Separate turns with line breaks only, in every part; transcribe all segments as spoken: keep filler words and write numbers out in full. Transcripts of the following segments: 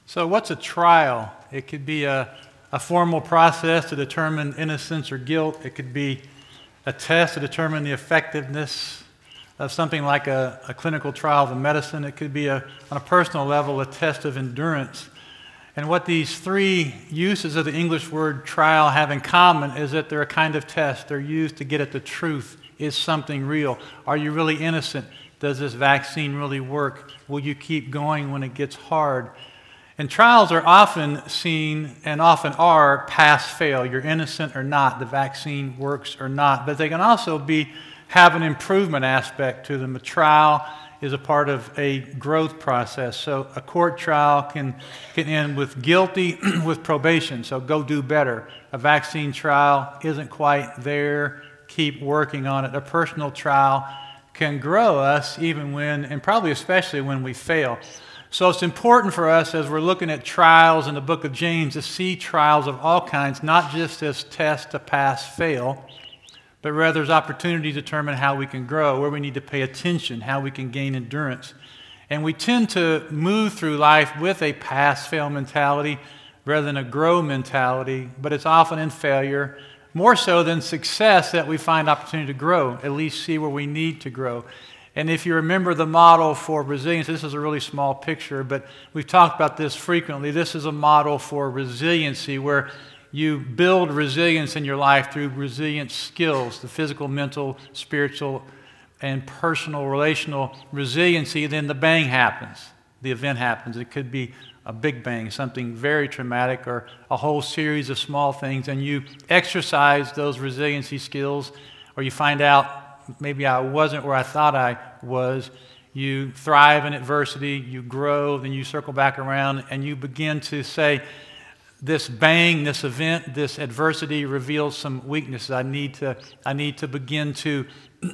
So what's a trial? It could be a, a formal process to determine innocence or guilt. It could be a test to determine the effectiveness of something like a, a clinical trial of medicine. It could be, a, on a personal level, a test of endurance. And what these three uses of the English word trial have in common is that they're a kind of test. They're used to get at the truth. Is something real? Are you really innocent? Does this vaccine really work? Will you keep going when it gets hard? And trials are often seen, and often are, pass-fail. You're innocent or not. The vaccine works or not. But they can also be have an improvement aspect to them. A trial is a part of a growth process. So a court trial can, can end with guilty with probation. So go do better. A vaccine trial isn't quite there. Keep working on it. A personal trial can grow us even when, and probably especially when we fail. So it's important for us as we're looking at trials in the book of James to see trials of all kinds, not just as tests to pass, fail, but rather as opportunities to determine how we can grow, where we need to pay attention, how we can gain endurance. And we tend to move through life with a pass-fail mentality rather than a grow mentality, but it's often in failure, more so than success, that we find opportunity to grow, at least see where we need to grow. And if you remember the model for resilience, this is a really small picture, but we've talked about this frequently. This is a model for resiliency where you build resilience in your life through resilient skills, the physical, mental, spiritual, and personal, relational resiliency. Then the bang happens. The event happens. It could be a big bang, something very traumatic, or a whole series of small things, and you exercise those resiliency skills, or you find out, maybe I wasn't where I thought I was. You thrive in adversity, you grow, then you circle back around, and you begin to say, this bang, this event, this adversity reveals some weaknesses. I need to, I need to begin to,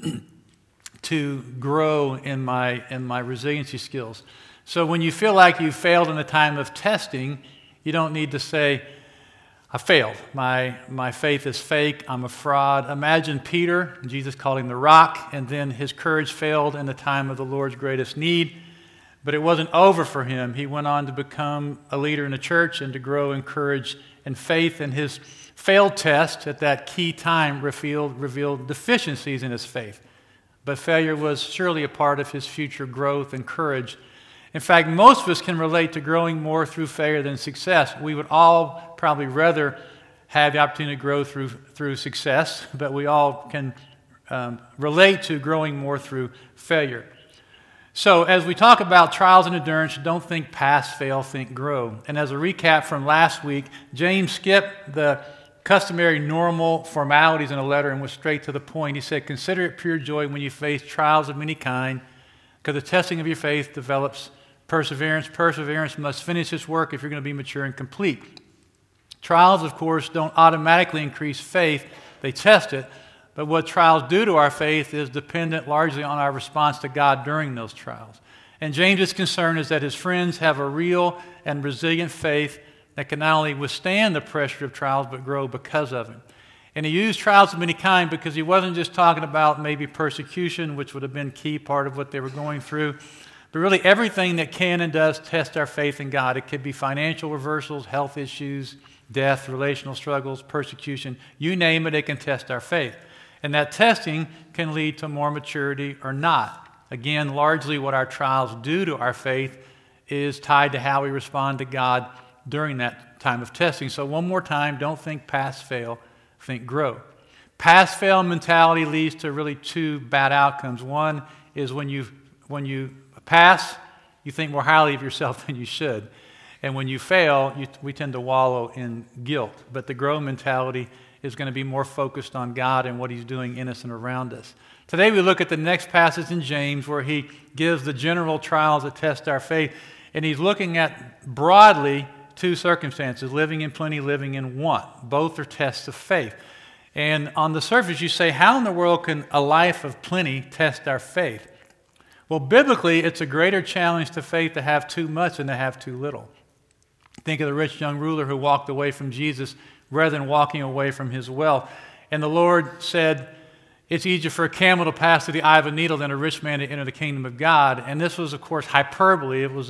to grow in my, in my resiliency skills. So when you feel like you failed in the time of testing, you don't need to say, I failed. My, my faith is fake. I'm a fraud. Imagine Peter. Jesus called him the rock, and then his courage failed in the time of the Lord's greatest need. But it wasn't over for him. He went on to become a leader in the church and to grow in courage and faith. And his failed test at that key time revealed, revealed deficiencies in his faith. But failure was surely a part of his future growth and courage. In fact, most of us can relate to growing more through failure than success. We would all probably rather have the opportunity to grow through through success, but we all can um, relate to growing more through failure. So as we talk about trials and endurance, don't think pass, fail, think grow. And as a recap from last week, James skipped the customary normal formalities in a letter and went straight to the point. He said, consider it pure joy when you face trials of any kind, because the testing of your faith develops perseverance. Perseverance must finish its work if you're going to be mature and complete. Trials, of course, don't automatically increase faith. They test it. But what trials do to our faith is dependent largely on our response to God during those trials. And James's concern is that his friends have a real and resilient faith that can not only withstand the pressure of trials, but grow because of it. And he used trials of any kind because he wasn't just talking about maybe persecution, which would have been a key part of what they were going through, but really everything that can and does test our faith in God. It could be financial reversals, health issues, death, relational struggles, persecution. You name it, it can test our faith. And that testing can lead to more maturity or not. Again, largely what our trials do to our faith is tied to how we respond to God during that time of testing. So one more time, don't think pass, fail, think grow. Pass, fail mentality leads to really two bad outcomes. One is when you when you pass, you think more highly of yourself than you should. And when you fail, you, we tend to wallow in guilt. But the grow mentality is going to be more focused on God and what he's doing in us and around us. Today we look at the next passage in James where he gives the general trials that test our faith. And he's looking at broadly two circumstances, living in plenty, living in want. Both are tests of faith. And on the surface you say, how in the world can a life of plenty test our faith? Well, biblically, it's a greater challenge to faith to have too much than to have too little. Think of the rich young ruler who walked away from Jesus rather than walking away from his wealth. And the Lord said, it's easier for a camel to pass through the eye of a needle than a rich man to enter the kingdom of God. And this was, of course, hyperbole. It was a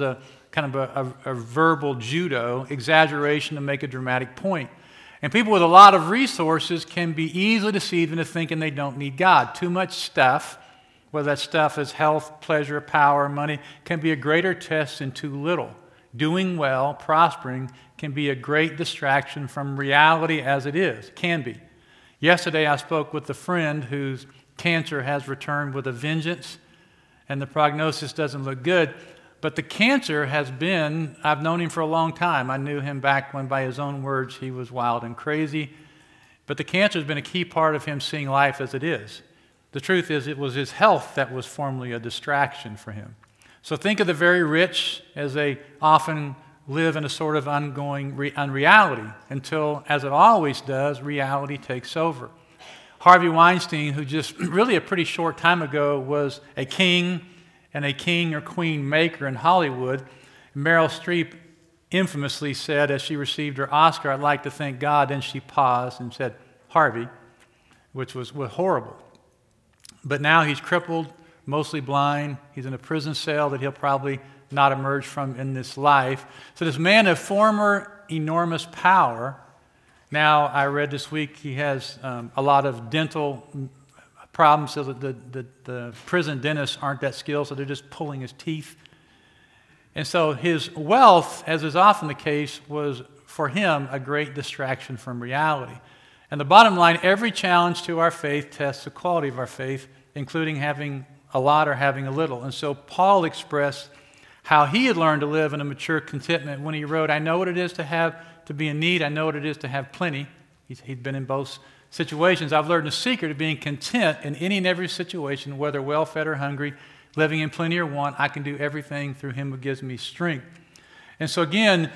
kind of a, a, a verbal judo, exaggeration to make a dramatic point. And people with a lot of resources can be easily deceived into thinking they don't need God. Too much stuff, whether that stuff is health, pleasure, power, money, can be a greater test than too little. Doing well, prospering, can be a great distraction from reality as it is. Can be. Yesterday I spoke with a friend whose cancer has returned with a vengeance, and the prognosis doesn't look good. But the cancer has been, I've known him for a long time. I knew him back when, by his own words, he was wild and crazy. But the cancer has been a key part of him seeing life as it is. The truth is, it was his health that was formerly a distraction for him. So think of the very rich as they often live in a sort of ongoing re- unreality until, as it always does, reality takes over. Harvey Weinstein, who just really a pretty short time ago was a king and a king or queen maker in Hollywood, Meryl Streep infamously said as she received her Oscar, "I'd like to thank God," and she paused and said, "Harvey," which was, was horrible. But now he's crippled, mostly blind. He's in a prison cell that he'll probably not emerge from in this life. So this man of former enormous power, now I read this week he has um, a lot of dental problems, so that the, the, the prison dentists aren't that skilled, so they're just pulling his teeth. And so his wealth, as is often the case, was for him a great distraction from reality. And the bottom line, every challenge to our faith tests the quality of our faith, including having a lot or having a little. And so Paul expressed how he had learned to live in a mature contentment when he wrote, "I know what it is to have to be in need. I know what it is to have plenty." He's, he'd been in both situations. "I've learned the secret of being content in any and every situation, whether well-fed or hungry, living in plenty or want. I can do everything through him who gives me strength." And so again,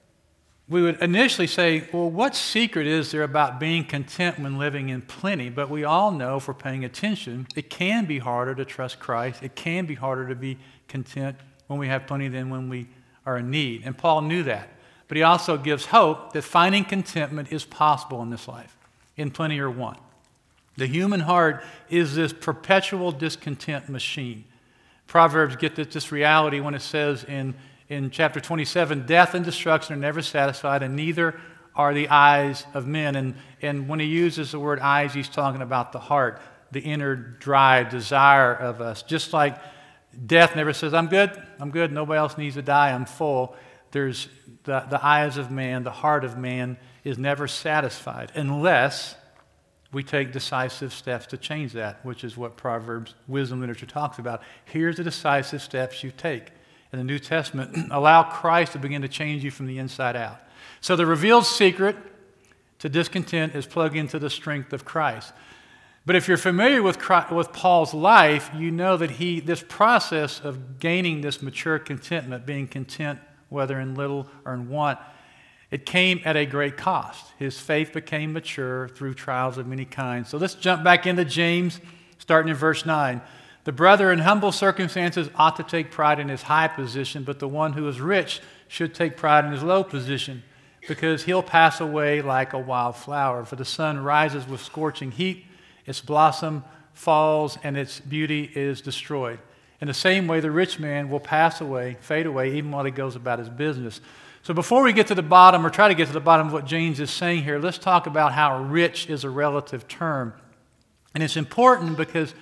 we would initially say, well, what secret is there about being content when living in plenty? But we all know, if we're paying attention, it can be harder to trust Christ. It can be harder to be content when we have plenty than when we are in need. And Paul knew that. But he also gives hope that finding contentment is possible in this life, in plenty or want. The human heart is this perpetual discontent machine. Proverbs get this, this reality when it says in, in chapter twenty-seven, "Death and destruction are never satisfied, and neither are the eyes of men." And, and when he uses the word eyes, he's talking about the heart, the inner drive, desire of us. Just like death never says, "I'm good, I'm good, nobody else needs to die, I'm full." There's the, the eyes of man, the heart of man is never satisfied unless we take decisive steps to change that, which is what Proverbs wisdom literature talks about. Here's the decisive steps you take. In the New Testament, allow Christ to begin to change you from the inside out. So the revealed secret to discontent is plug into the strength of Christ. But if you're familiar with Christ, with Paul's life, you know that he this process of gaining this mature contentment, being content whether in little or in want, it came at a great cost. His faith became mature through trials of many kinds. So let's jump back into James, starting in verse nine. "The brother in humble circumstances ought to take pride in his high position, but the one who is rich should take pride in his low position, because he'll pass away like a wild flower. For the sun rises with scorching heat, its blossom falls, and its beauty is destroyed. In the same way, the rich man will pass away, fade away, even while he goes about his business." So before we get to the bottom, or try to get to the bottom of what James is saying here, let's talk about how rich is a relative term. And it's important because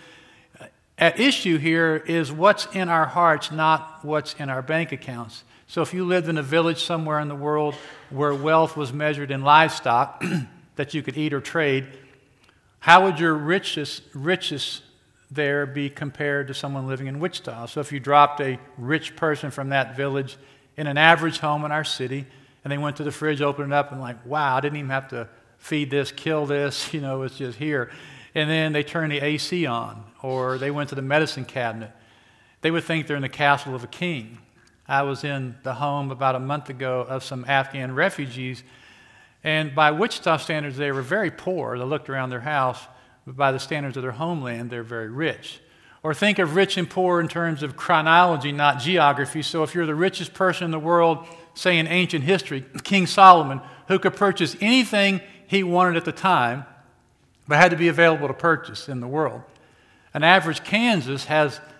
at issue here is what's in our hearts, not what's in our bank accounts. So if you lived in a village somewhere in the world where wealth was measured in livestock that you could eat or trade, how would your richest, richest there be compared to someone living in Wichita? So if you dropped a rich person from that village in an average home in our city, and they went to the fridge, opened it up, and like, wow, I didn't even have to feed this, kill this, you know, it's just here. And then they turned the A C on, or they went to the medicine cabinet. They would think they're in the castle of a king. I was in the home about a month ago of some Afghan refugees, and by Wichita standards, they were very poor. They looked around their house, but by the standards of their homeland, they're very rich. Or think of rich and poor in terms of chronology, not geography. So if you're the richest person in the world, say in ancient history, King Solomon, who could purchase anything he wanted at the time, but had to be available to purchase in the world. An average Kansas has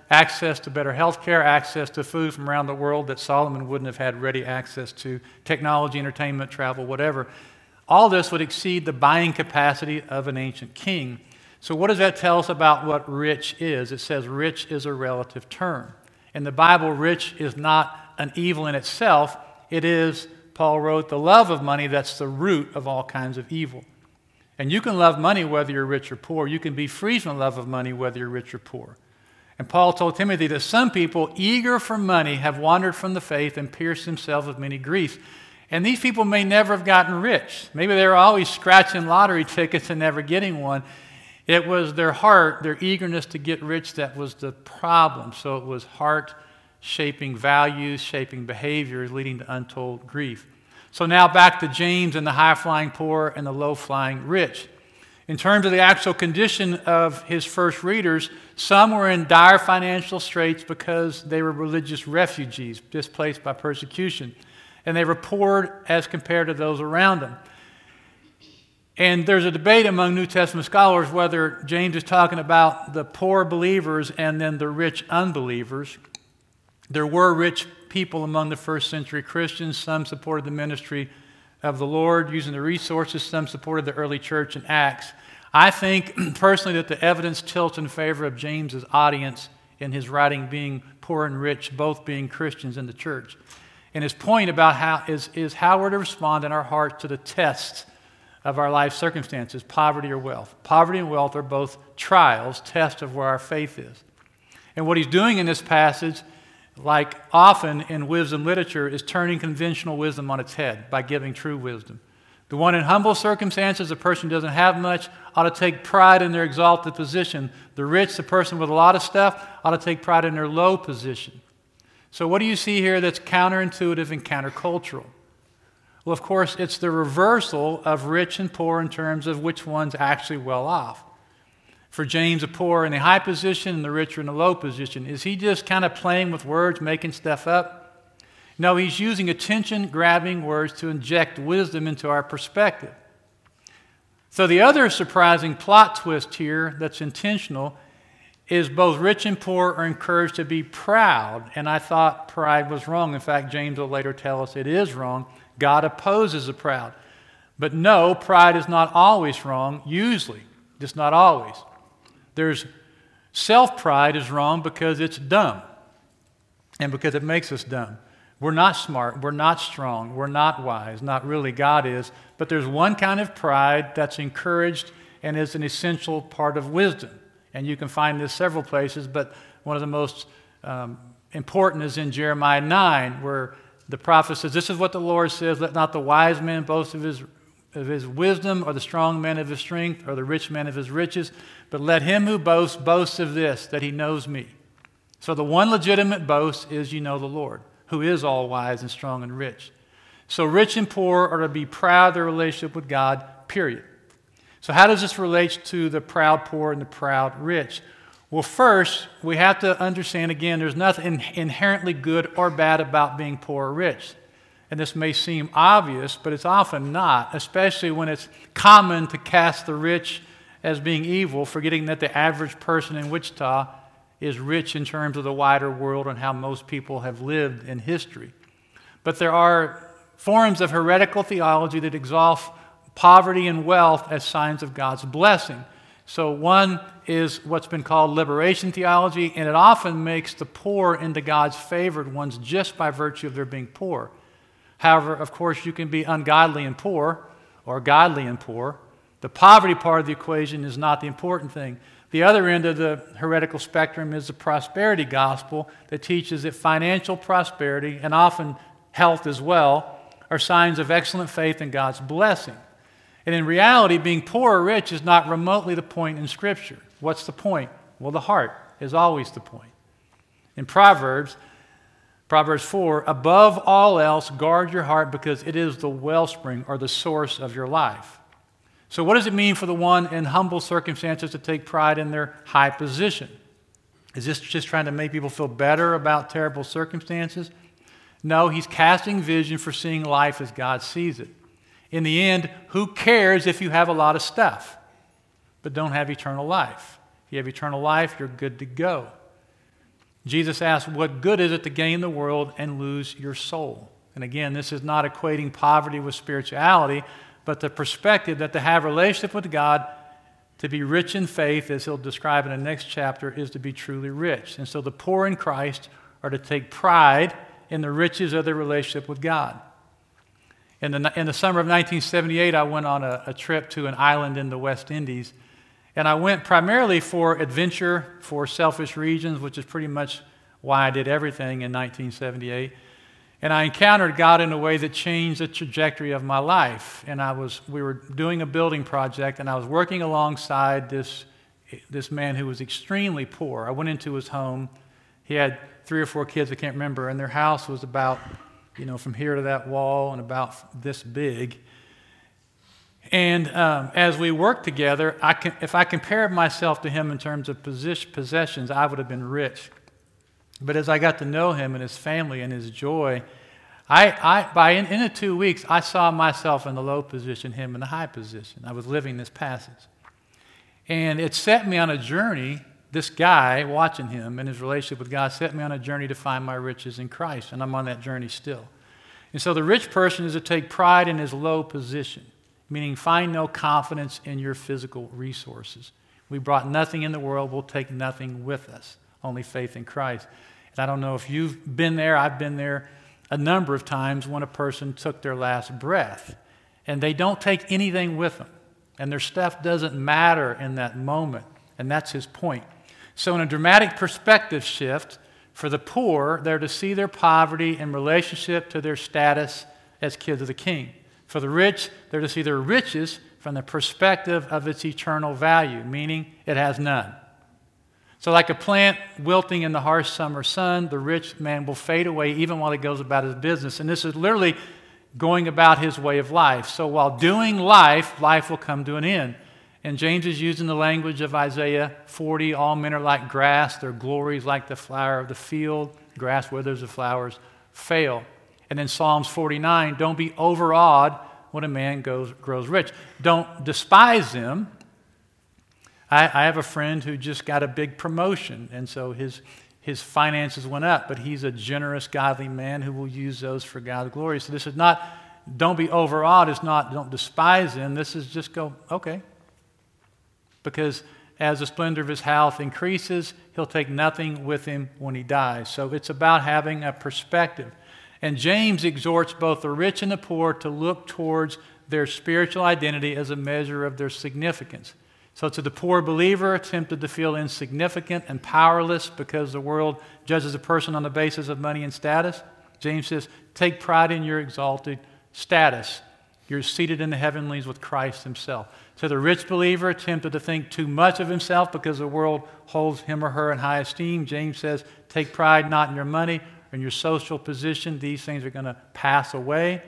access to better health care, access to food from around the world that Solomon wouldn't have had ready access to, technology, entertainment, travel, whatever. All this would exceed the buying capacity of an ancient king. So what does that tell us about what rich is? It says rich is a relative term. In the Bible, rich is not an evil in itself. It is, Paul wrote, the love of money that's the root of all kinds of evil. And you can love money whether you're rich or poor. You can be free from the love of money whether you're rich or poor. And Paul told Timothy that some people, eager for money, have wandered from the faith and pierced themselves with many griefs. And these people may never have gotten rich. Maybe they were always scratching lottery tickets and never getting one. It was their heart, their eagerness to get rich that was the problem. So it was heart shaping values, shaping behaviors, leading to untold grief. So now back to James and the high-flying poor and the low-flying rich. In terms of the actual condition of his first readers, some were in dire financial straits because they were religious refugees, displaced by persecution. And they were poor as compared to those around them. And there's a debate among New Testament scholars whether James is talking about the poor believers and then the rich unbelievers. There were rich people among the first century Christians. Some supported the ministry of the Lord using the resources. Some supported the early church in Acts. I think personally that the evidence tilts in favor of James's audience in his writing being poor and rich, both being Christians in the church. And his point about how is, is how we're to respond in our heart to the tests of our life circumstances, poverty or wealth. Poverty and wealth are both trials, tests of where our faith is. And what he's doing in this passage, like often in wisdom literature, is turning conventional wisdom on its head by giving true wisdom. The one in humble circumstances, the person who doesn't have much, ought to take pride in their exalted position. The rich, the person with a lot of stuff, ought to take pride in their low position. So what do you see here that's counterintuitive and countercultural? Well, of course, it's the reversal of rich and poor in terms of which one's actually well off. For James, the poor in the high position and the rich are in the low position. Is he just kind of playing with words, making stuff up? No, he's using attention-grabbing words to inject wisdom into our perspective. So the other surprising plot twist here that's intentional is both rich and poor are encouraged to be proud. And I thought pride was wrong. In fact, James will later tell us it is wrong. God opposes the proud. But no, pride is not always wrong, usually, just not always. There's self-pride is wrong because it's dumb and because it makes us dumb. We're not smart, we're not strong, we're not wise, not really, God is. But there's one kind of pride that's encouraged and is an essential part of wisdom. And you can find this several places, but one of the most um, important is in Jeremiah nine, where the prophet says, this is what the Lord says, let not the wise man boast of his, of his wisdom, or the strong man of his strength, or the rich man of his riches, but let him who boasts boast of this, that he knows me. So the one legitimate boast is you know the Lord, who is all wise and strong and rich. So rich and poor are to be proud of their relationship with God, period. So how does this relate to the proud poor and the proud rich? Well, first, we have to understand, again, there's nothing inherently good or bad about being poor or rich. And this may seem obvious, but it's often not, especially when it's common to cast the rich as being evil, forgetting that the average person in Wichita is rich in terms of the wider world and how most people have lived in history. But there are forms of heretical theology that exalt poverty and wealth as signs of God's blessing. So one is what's been called liberation theology, and it often makes the poor into God's favored ones just by virtue of their being poor. However, of course, you can be ungodly and poor, or godly and poor. The poverty part of the equation is not the important thing. The other end of the heretical spectrum is the prosperity gospel that teaches that financial prosperity, and often health as well, are signs of excellent faith in God's blessing. And in reality, being poor or rich is not remotely the point in Scripture. What's the point? Well, the heart is always the point. In Proverbs, Proverbs four, above all else, guard your heart because it is the wellspring or the source of your life. So what does it mean for the one in humble circumstances to take pride in their high position? Is this just trying to make people feel better about terrible circumstances? No, he's casting vision for seeing life as God sees it. In the end, who cares if you have a lot of stuff, but don't have eternal life? If you have eternal life, you're good to go. Jesus asked, what good is it to gain the world and lose your soul? And again, this is not equating poverty with spirituality, but the perspective that to have a relationship with God, to be rich in faith, as he'll describe in the next chapter, is to be truly rich. And so the poor in Christ are to take pride in the riches of their relationship with God. In the, in the summer of nineteen seventy-eight, I went on a, a trip to an island in the West Indies. And I went primarily for adventure, for selfish reasons, which is pretty much why I did everything in nineteen seventy-eight. And I encountered God in a way that changed the trajectory of my life. And I was, we were doing a building project, and I was working alongside this, this man who was extremely poor. I went into his home. He had three or four kids, I can't remember, and their house was about, you know, from here to that wall and about this big. And um, as we worked together, I can, if I compared myself to him in terms of position, possessions, I would have been rich. But as I got to know him and his family and his joy, I, I by in, in the two weeks, I saw myself in the low position, him in the high position. I was living this passage. And it set me on a journey. This guy, watching him and his relationship with God, set me on a journey to find my riches in Christ. And I'm on that journey still. And so the rich person is to take pride in his low position, meaning find no confidence in your physical resources. We brought nothing in the world, we'll take nothing with us, only faith in Christ. And I don't know if you've been there, I've been there a number of times when a person took their last breath, and they don't take anything with them, and their stuff doesn't matter in that moment, and that's his point. So in a dramatic perspective shift, for the poor, they're to see their poverty in relationship to their status as kids of the King. For the rich, they're to see their riches from the perspective of its eternal value, meaning it has none. So like a plant wilting in the harsh summer sun, the rich man will fade away even while he goes about his business. And this is literally going about his way of life. So while doing life, life will come to an end. And James is using the language of Isaiah forty, all men are like grass, their glory is like the flower of the field, grass withers, the flowers fail. And in Psalms forty-nine, don't be overawed when a man goes, grows rich. Don't despise them. I, I have a friend who just got a big promotion, and so his, his finances went up, but he's a generous, godly man who will use those for God's glory. So this is not, don't be overawed, it's not, don't despise him. This is just go, okay. Because as the splendor of his health increases, he'll take nothing with him when he dies. So it's about having a perspective. And James exhorts both the rich and the poor to look towards their spiritual identity as a measure of their significance. So to the poor believer tempted to feel insignificant and powerless because the world judges a person on the basis of money and status, James says, take pride in your exalted status. You're seated in the heavenlies with Christ himself. To the rich believer tempted to think too much of himself because the world holds him or her in high esteem, James says, take pride not in your money or in your social position. These things are going to pass away.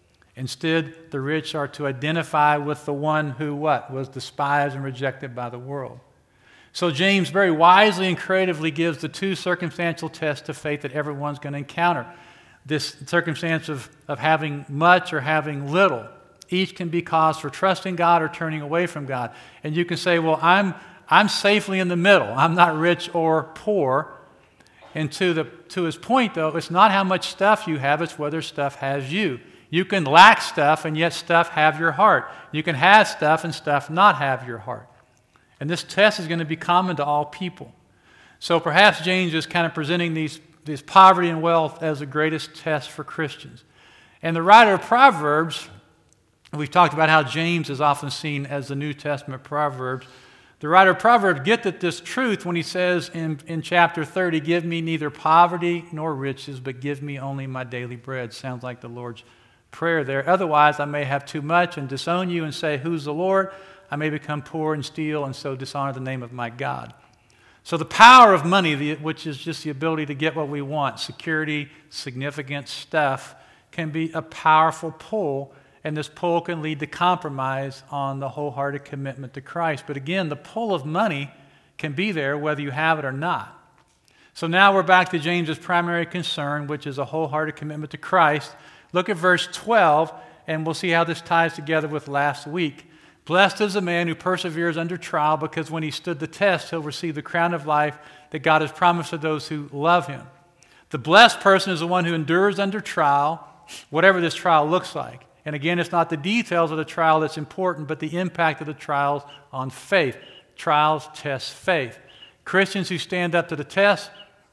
Instead, the rich are to identify with the one who, what? Was despised and rejected by the world. So James very wisely and creatively gives the two circumstantial tests of faith that everyone's going to encounter. This circumstance of, of having much or having little. Each can be cause for trusting God or turning away from God. And you can say, well, I'm, I'm safely in the middle. I'm not rich or poor. And to, the, to his point, though, it's not how much stuff you have, it's whether stuff has you. You can lack stuff and yet stuff have your heart. You can have stuff and stuff not have your heart. And this test is going to be common to all people. So perhaps James is kind of presenting these, these poverty and wealth as the greatest test for Christians. And the writer of Proverbs, we've talked about how James is often seen as the New Testament Proverbs. The writer of Proverbs gets at this truth when he says in, in chapter thirty, give me neither poverty nor riches, but give me only my daily bread. Sounds like the Lord's prayer there. Otherwise, I may have too much and disown you and say, who's the Lord? I may become poor and steal and so dishonor the name of my God. So the power of money, which is just the ability to get what we want, security, significant stuff, can be a powerful pull, and this pull can lead to compromise on the wholehearted commitment to Christ. But again, the pull of money can be there whether you have it or not. So now we're back to James's primary concern, which is a wholehearted commitment to Christ. Look at verse twelve, and we'll see how this ties together with last week. Blessed is the man who perseveres under trial, because when he stood the test, he'll receive the crown of life that God has promised to those who love him. The blessed person is the one who endures under trial, whatever this trial looks like. And again, it's not the details of the trial that's important, but the impact of the trials on faith. Trials test faith. Christians who stand up to the test,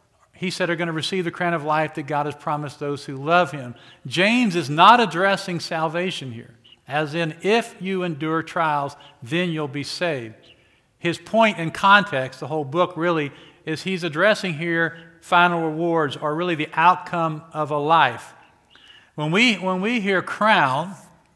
he said, are going to receive the crown of life that God has promised those who love him. James is not addressing salvation here, as in, if you endure trials, then you'll be saved. His point in context, the whole book really, is he's addressing here final rewards, or really the outcome of a life. When we, when we hear crown,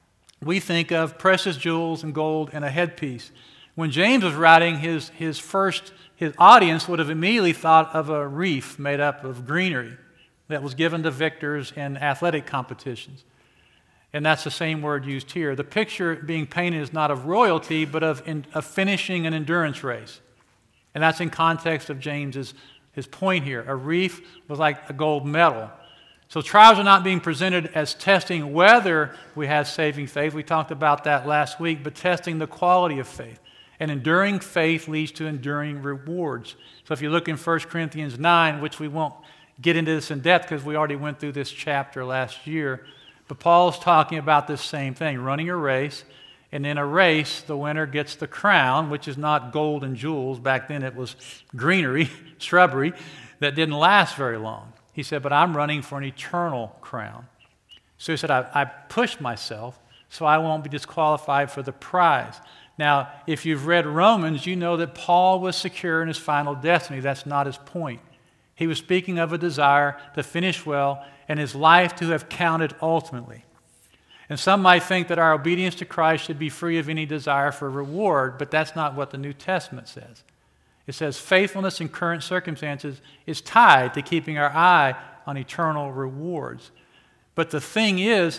we think of precious jewels and gold and a headpiece. When James was writing, his, his first, his audience would have immediately thought of a wreath made up of greenery that was given to victors in athletic competitions. And that's the same word used here. The picture being painted is not of royalty, but of, in, of finishing an endurance race. And that's in context of James's his point here. A wreath was like a gold medal. So trials are not being presented as testing whether we have saving faith. We talked about that last week, but testing the quality of faith. And enduring faith leads to enduring rewards. So if you look in First Corinthians nine, which we won't get into this in depth because we already went through this chapter last year, but Paul's talking about this same thing, running a race. And in a race, the winner gets the crown, which is not gold and jewels. Back then it was greenery, shrubbery, that didn't last very long. He said, but I'm running for an eternal crown. So he said, I, I pushed myself so I won't be disqualified for the prize. Now, if you've read Romans, you know that Paul was secure in his final destiny. That's not his point. He was speaking of a desire to finish well and his life to have counted ultimately. And some might think that our obedience to Christ should be free of any desire for reward, but that's not what the New Testament says. It says faithfulness in current circumstances is tied to keeping our eye on eternal rewards. But the thing is,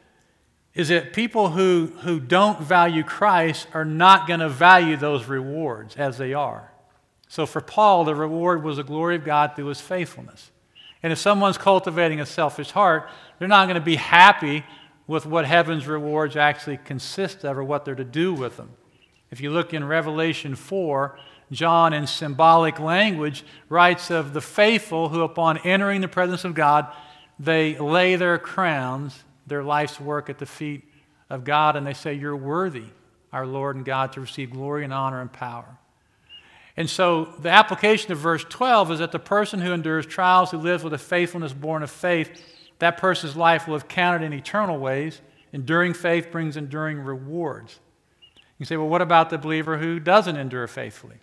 is that people who, who don't value Christ are not going to value those rewards as they are. So for Paul, the reward was the glory of God through his faithfulness. And if someone's cultivating a selfish heart, they're not going to be happy with what heaven's rewards actually consist of or what they're to do with them. If you look in Revelation four, John, in symbolic language, writes of the faithful who, upon entering the presence of God, they lay their crowns, their life's work, at the feet of God, and they say, you're worthy, our Lord and God, to receive glory and honor and power. And so the application of verse twelve is that the person who endures trials, who lives with a faithfulness born of faith, that person's life will have counted in eternal ways. Enduring faith brings enduring rewards. You say, well, what about the believer who doesn't endure faithfully?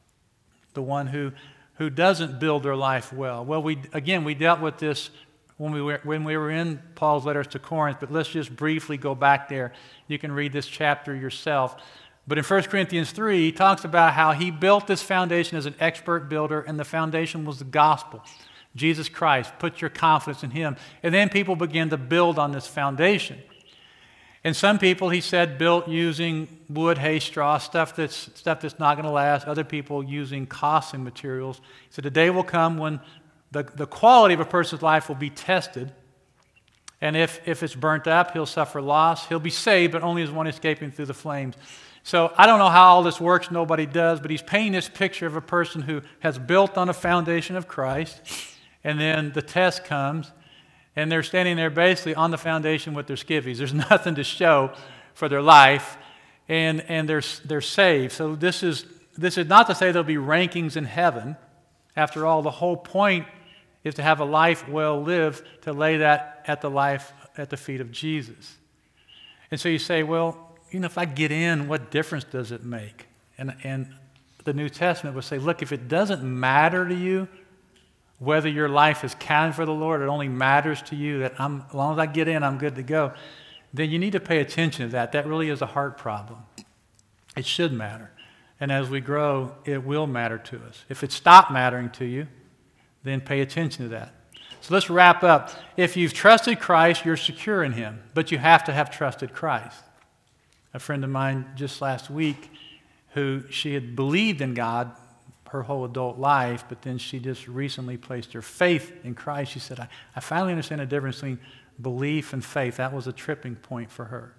The one who, who doesn't build their life well. Well, we again, we dealt with this when we, were, when we were in Paul's letters to Corinth, but let's just briefly go back there. You can read this chapter yourself. But in First Corinthians three, he talks about how he built this foundation as an expert builder, and the foundation was the gospel. Jesus Christ, put your confidence in him. And then people begin to build on this foundation. And some people, he said, built using wood, hay, straw, stuff that's, stuff that's not going to last. Other people using costly materials. He said, the day will come when the, the quality of a person's life will be tested. And if, if it's burnt up, he'll suffer loss. He'll be saved, but only as one escaping through the flames. So I don't know how all this works. Nobody does. But he's painting this picture of a person who has built on a foundation of Christ. And then the test comes, and they're standing there basically on the foundation with their skivvies. There's nothing to show for their life, and, and they're, they're saved. So this is, this is not to say there'll be rankings in heaven. After all, the whole point is to have a life well lived, to lay that at the life at the feet of Jesus. And so you say, well, you know, if I get in, what difference does it make? And, and the New Testament would say, look, if it doesn't matter to you whether your life is counted for the Lord, it only matters to you that I'm, as long as I get in, I'm good to go, then you need to pay attention to that. That really is a heart problem. It should matter. And as we grow, it will matter to us. If it stopped mattering to you, then pay attention to that. So let's wrap up. If you've trusted Christ, you're secure in him, but you have to have trusted Christ. A friend of mine just last week, who she had believed in God her whole adult life, but then she just recently placed her faith in Christ. She said, I, I finally understand the difference between belief and faith. That was a tripping point for her.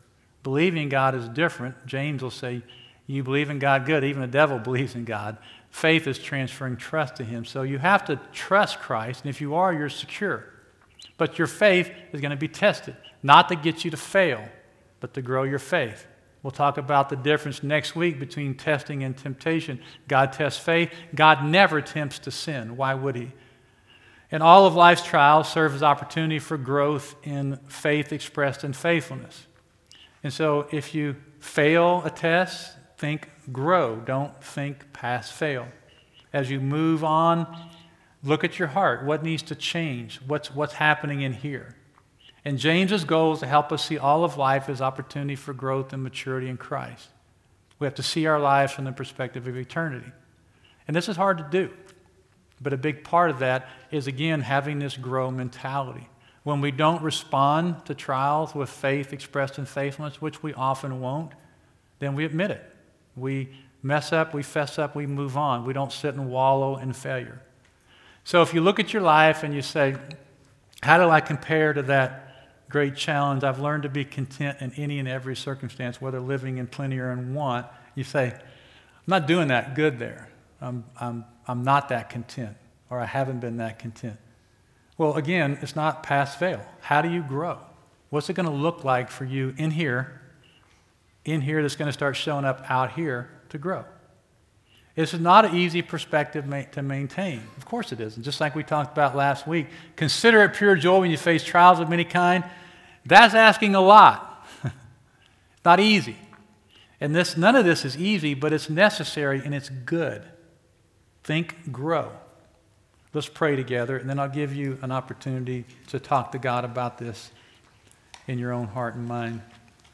Believing God is different. James will say, you believe in God, good. Even the devil believes in God. Faith is transferring trust to him. So you have to trust Christ, and if you are, you're secure. But your faith is going to be tested, not to get you to fail, but to grow your faith. We'll talk about the difference next week between testing and temptation. God tests faith. God never tempts to sin. Why would he? And all of life's trials serve as opportunity for growth in faith expressed in faithfulness. And so if you fail a test, think grow. Don't think pass fail. As you move on, look at your heart. What needs to change? What's, what's happening in here? And James's goal is to help us see all of life as opportunity for growth and maturity in Christ. We have to see our lives from the perspective of eternity. And this is hard to do. But a big part of that is, again, having this grow mentality. When we don't respond to trials with faith expressed in faithfulness, which we often won't, then we admit it. We mess up, we fess up, we move on. We don't sit and wallow in failure. So if you look at your life and you say, how do I compare to that great challenge? I've learned to be content in any and every circumstance, whether living in plenty or in want. You say, I'm not doing that good there. I'm, I'm, I'm not that content, or I haven't been that content. Well, again, it's not pass fail. How do you grow? What's it going to look like for you in here, in here that's going to start showing up out here to grow? This is not an easy perspective ma- to maintain. Of course it isn't. Just like we talked about last week. Consider it pure joy when you face trials of any kind. That's asking a lot. It's not easy. And this, none of this is easy, but it's necessary and it's good. Think, grow. Let's pray together, and then I'll give you an opportunity to talk to God about this in your own heart and mind.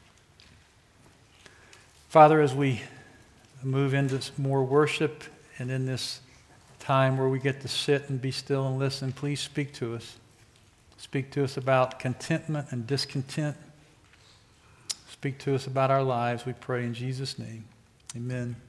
Father, as we move into more worship and in this time where we get to sit and be still and listen, please speak to us. Speak to us about contentment and discontent. Speak to us about our lives, we pray in Jesus' name. Amen.